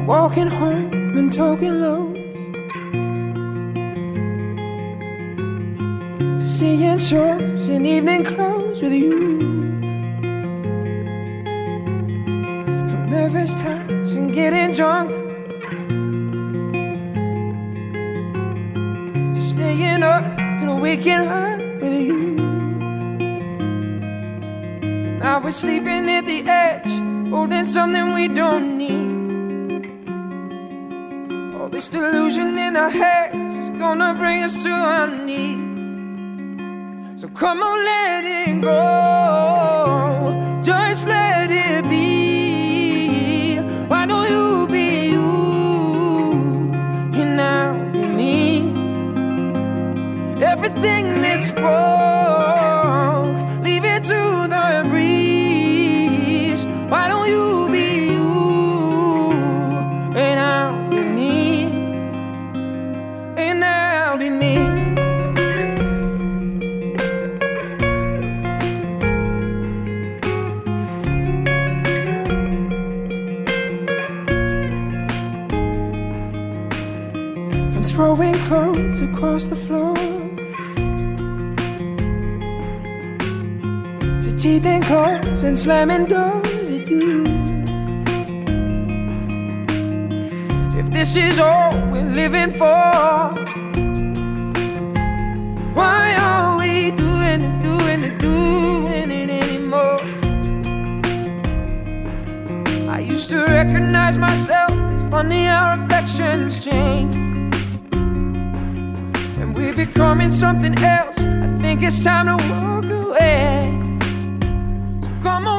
walking home and talking lows, to seeing shows in evening clothes with you, from nervous touch and getting drunk, to staying up and waking up with you. And now we're sleeping at the edge, holding something we don't need. All this delusion in our heads is gonna bring us to our knees. So come on, let it go, just let it be. Why don't you be you, and now be me? Everything that's broke, leave it to the breeze. Why don't you be you, and I'll be me, and I'll be me. From throwing clothes across the floor, to teething claws and slamming doors at you. If this is all we're living for, why are we doing it anymore? I used to recognize myself, it's funny how reflections change. When we're becoming something else, I think it's time to walk away. So come on,